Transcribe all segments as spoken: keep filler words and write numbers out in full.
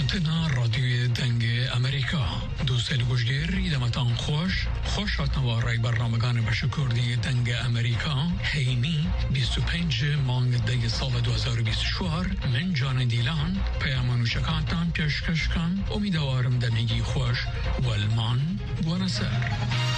هاتنا رادیوی دنگ امریکا دوستان گوشگیر ایدمتان خوش خوش هاتنوا رای برنامه‌گان بشکردی دنگ امریکا هینی بیست و پنج مانگ دی سال دو هزار و بیست و چهار من جان دیلان پیامان و شکاتان پیشکش کن امیدوارم دنگی خوش و المان بوانسر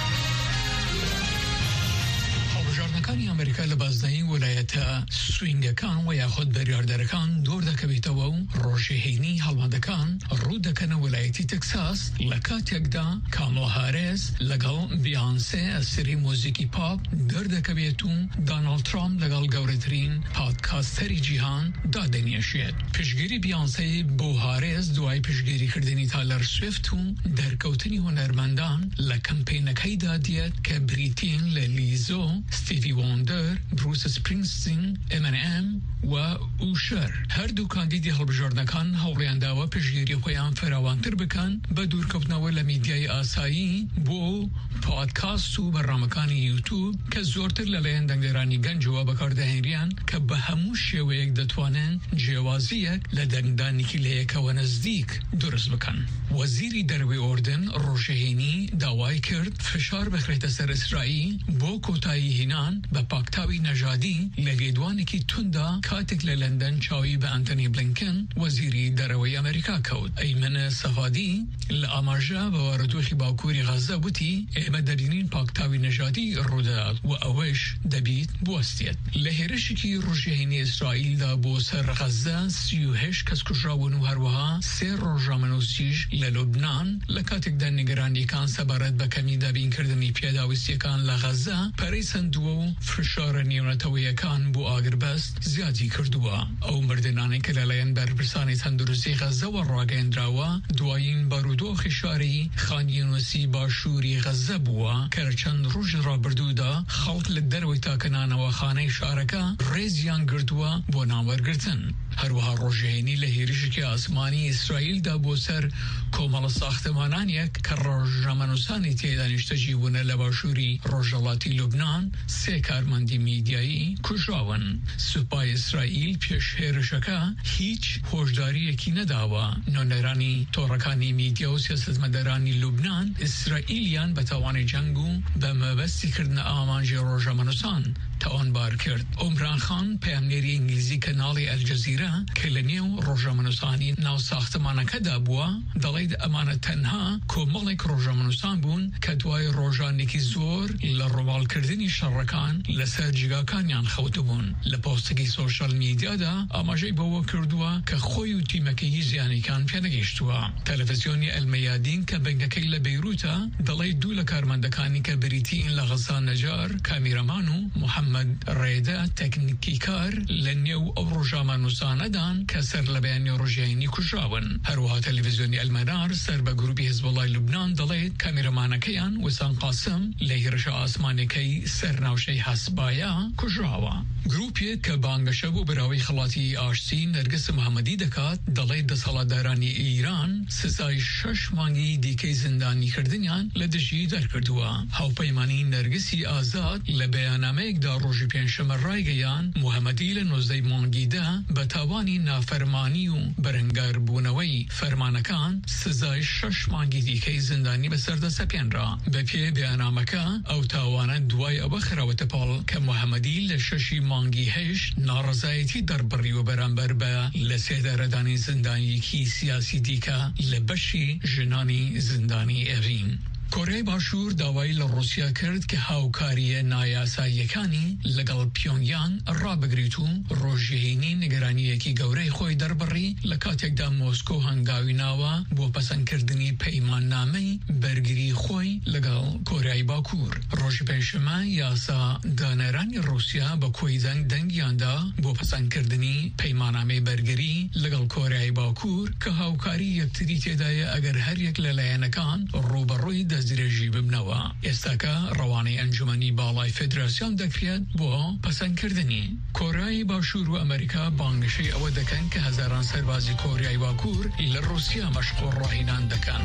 هاوژارنەکانی ئەمریکا لە بازنەی ویلایەتە سوینگەکان و یاخود بەریاردەرەکان دوور دەکەوێتەوە و ڕۆژێهێنی هەڵمەندەکان ڕوو دەکەنە ویلایەتی تەکساس لە کاتێکدا کاملا هاریس لەگەڵ بیانسێ ئەسری مۆزیکی پاپ دەردەکەوێت و دۆناڵد ترامپ لەگەڵ گەورەترین پادکاستەری جیهان دادەنیێشێت. پشتگیری بیانسێ بۆ هاریس دوای پشتگیریکردنی تایلەر سویفت و دەرکەوتنی هونەرمەندان لە کەمپێنەکەیدا دێت کە بریتین لە لیزۆ، ستیوی واندر، بروس سپرینگستین، ام ان ام و اوشر. هەردوو کاندیدی هەڵبژاردنەکان هەوڵیانداوە پشتگیری خۆیان فراوانتر بکەن بە دوورکەوتنەوە لە میدیای ئاسایی بۆ پادکاست و بەڕامەکانی یوتیوب کە زۆرتر لەلایەن دەنگدەرانی گەنجەوە بەکاردەهێنریان کە بە هەموو شێوەیەک دەتوانن جیاوازیەک لە دەنگدانێکی لە یەکەوە نزدیک دروست بکەن. وەزیری دەرەوەی ئۆردن ڕۆژێهێنی داوای کرد فشار بخرێتە سەر ئیسرائیل بۆ کۆتایی هێنان بە پاکتاوی نەژادی لە لێدوانێکی توندا کاتێک لە لەندەن چاوی بە ئەنتۆنی بلینکن وەزیری دەرەوەی ئەمریکا کەوت. ئەیمنە سەفادی لە ئاماژە بە واردۆخی باکووری غەزە وتی ئێمە دەبینین پاکتاوی نەژادی ڕوودەدات و ئەوەش دەبیت بوەستێت. لە هێرشێکی ڕۆژێهێنی ئیسرائیلدا بۆ سەر غەزە سی و هەشت کەس کوژراون و هەروەها سێ ڕۆژنامەنووسیش لە لوبنان لە کاتێکدا نیگەرانیەکان سەبارەت بە کەمی دابینکردنی پێداویستیەکان لە غەزە پەرەی سندووە و فشارە نێونەتەوەیەکان بۆ ئاگربەست زیادی کردووە. ئەو مردنانەی کە لەلایەن بەرپرسانی تەندروستی غەزەوە ڕاگەیەندراوە دوایین بارودۆخی شاری خان یونوسی باشووری غەزە بووە کە لە چەند ڕۆژی ڕابردوودا خەڵک لە دەرەوەی تاکەنانەوە خانەی شارەکە ڕێزیان گرتووە بۆ ناوەرگرتن. هەروەها ڕۆژێنی لە هێرشێکی ئاسمانی ئیسرائیلدا بۆ سەر کۆمەڵە ساختەمانانیەک کە ڕۆژنامەنووسانی تێدا نیشتەجی بوونە لە باشووری ڕۆژهەڵاتی لوبنان سێ کارمەندی میدیایی کوژراون. سوپای ئیسرائیل پێش هێرشەکە هیچ هۆشداریەکی نەداوە. نۆنەرانی تۆڕەکانی میدیا و سیاسەتمەدەرانی لوبنان ئیسرائیلیان بە تاوانی جەنگ و بە مەبەستیکردنە ئامانجی ڕۆژنامەنووسان تاوانبار کرد. عمران خان پەیامنێری ئینگلیزی کەناڵی ئەلجەزیرە کە لە نێو ڕۆژنامەنووسانی ناو ساختەمانەکەدا بووە دەڵێت ئەمانە تەنها کۆمەڵێک ڕۆژنامەنووسان بوون کە دوای ڕۆژانێکی زۆر لە ڕۆماڵکردنی شەڕەکان لەسەر جگاکانیان خەوتبوون. لە پۆستێکی سۆشیال میدیادا ئاماژەی بەوە کردووە کە خۆی و تیمەکەی زیانێکان پێنەگەیشتووە. تەلەڤیزیۆنی ئەلمەیادین کە بنگەکەی لە بەیروتە دەڵێت دوو لە کارمەندەکانی کە بریتین لە غەزا نەجار کامیرەمان و محەممەد ڕێدە تەکنیکی کار لە نێو ئەو ڕۆژنامەنووسانەدان کە سەر لە بەیانی ڕۆژێنی کوژراون. هەروەها تەلەڤیزیۆنی ئەلمەنار سەر بە گروپی حیزبوڵای لوبنان دەڵێت کامیرەمانەکەیان وسام قاسم لە هێرشە ئاسمانەکەی سەر ناوشەی هەسبایە کوژراوە. گروپێک کە بانگەشە بۆ براوی خڵاتی ئاشتی نەرگس محەممەدی دەکات دەڵێت دەسەڵاتدارانی ئیران سزای شەش مانگی دیکەی زیندانیکردنیان لە دژی دەرکردووە. هاوپەیمانی نەرگسی ئازاد لە بەیاننامەیەکدا ڕۆژی پێنجشەمە ڕایگەیان محەممەدی لە نۆزدەی مانگیدا بە تاوانی نافەرمانی و بەرەنگاربوونەوەی فەرمانەکان سزای شەش مانگی دیکەی زیندانی بەسەردە سەپێنرا. بە پێ بەیاننامەکە ئەو تاوانە دوای ئەوە خراوەتە پاڵ کە محەممەدی لە شەشی مانگی هەشت ناڕەزایەتی دەربڕی و بەرامبەر بە لە سێدارەدانی زیندانیەکی سیاسی دیکە لە بەشی ژنانی زیندانی ئەڤین. کۆریای باشوور داوای لە ڕووسیا کرد کە هاوکاریە نایاساییەکانی لەگەڵ پیۆنگیان ڕابگریت و ڕۆژێهێنی نیگەرانیەکی گەورەی خۆی دەربڕی لە کاتێکدا مۆسکۆ هەنگاوی ناوە بۆ پەسەندکردنی پەیماننامەی بەرگری خۆی لەگەڵ کۆریای باکوور. ڕۆژی پێنجشەمە یاسا دانەرانی ڕووسیا بە کۆی دەنگ دەنگیاندا بۆ پەسەندکردنی پەیماننامەی بەرگری لەگەڵ کۆریای باکوور کە هاوکاری یەکتری تێدایە ئەگەر هەریەک لەلایەنەکان ڕوبەڕووی دەستدرێژی ببنەوە. ئێستاکە ڕەوانەی ئەنجومەنی باڵای فێدراسیۆن دەکرێت بۆ پەسەندکردنی. کۆریای باشوور و ئەمریکا بانگشەی ئەوە دەکەن کە هەزاران سەربازی کۆریای باکوور لە ڕووسیا مەشقۆ ڕاهێنان دەکەن.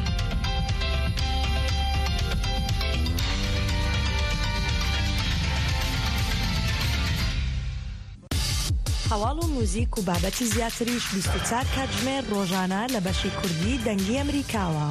هەواڵ و موزیک و بابەتی زیاتریش بیست و چوار کاتژمێر ڕۆژانە لە بەشی کوردی دەنگی ئەمریکاوە.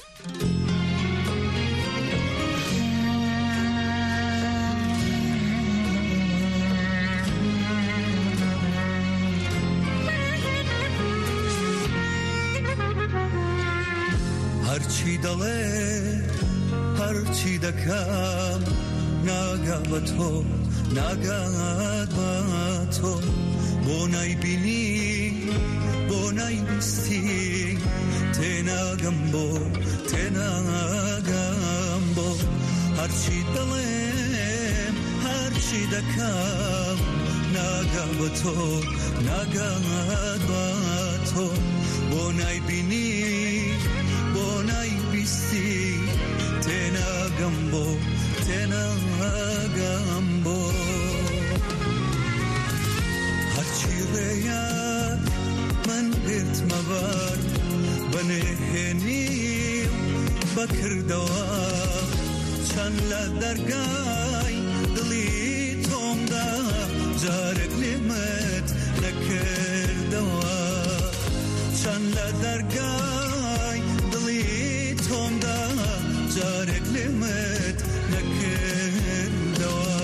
هەرچی دەڵێ هەرچی دەکەم ناگا بە تۆ ناگات بە تۆ بۆ نایبینی بۆ نایبیستی تێناگەم بۆ تێناگەم بۆ هەرچی دەڵێم هەرچی دەکەم ناگا بە تۆ ناگات بە تۆ بۆ نایبینی بۆ نایبیستی تێناگەم بۆ تێناگەم بۆ هەرچی ڕێیان من بێت مەبەر بەنێهێنی بەکردەوە چەند لە دەرگای دڵی تۆمدا جارێک لێمت نەکردەوە چەند لە دەرگای دڵی تۆمدا جارێک لێمت نەکردەوە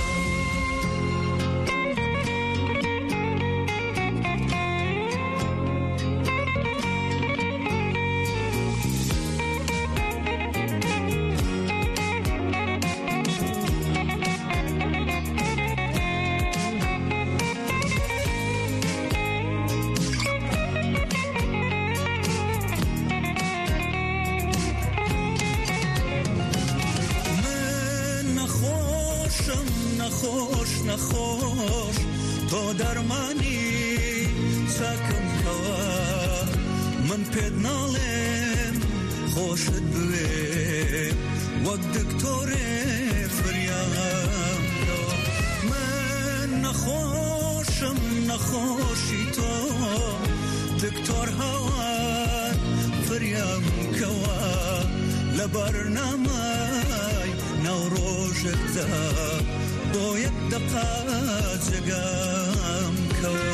نەخۆش نەخۆش تۆ دەرمانی چاکم کەوە من پێت ناڵێم خۆشت بوێ وەک دکتۆرێ فریام کەوە من نەخۆشم نەخۆشی تۆ دکتۆر هاوار فریام کەوە لە بەرنامەی ناوڕۆژتدا بۆ یەک دەقا جێگام کەوە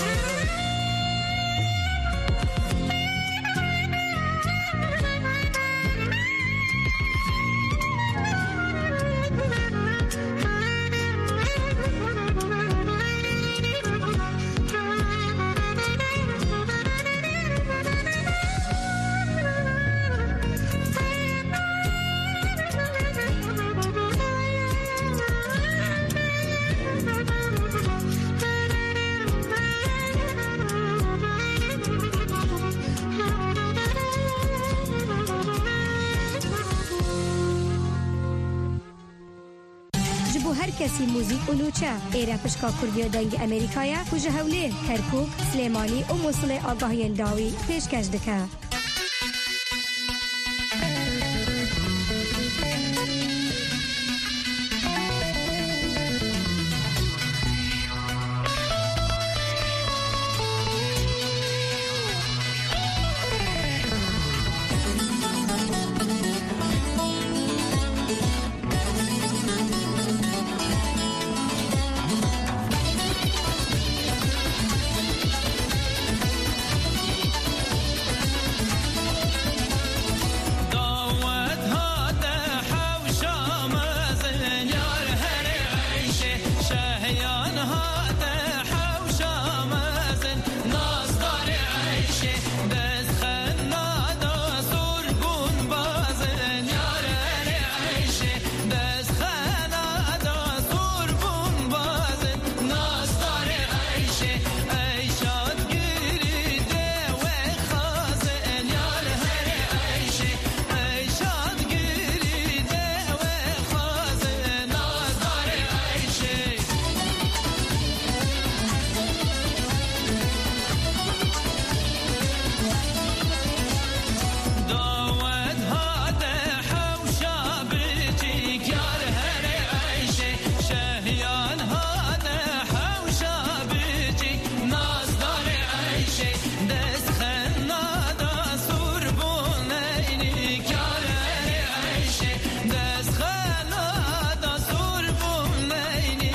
کەسی موزیک و نوچە ئێرە پشکا کوردیە دەنگی ئەمریکایە کوژە هەولێر کەرکووک سلێمانی و مووسڵێ ئاگاهیەنداوی پێشکەش دەکە.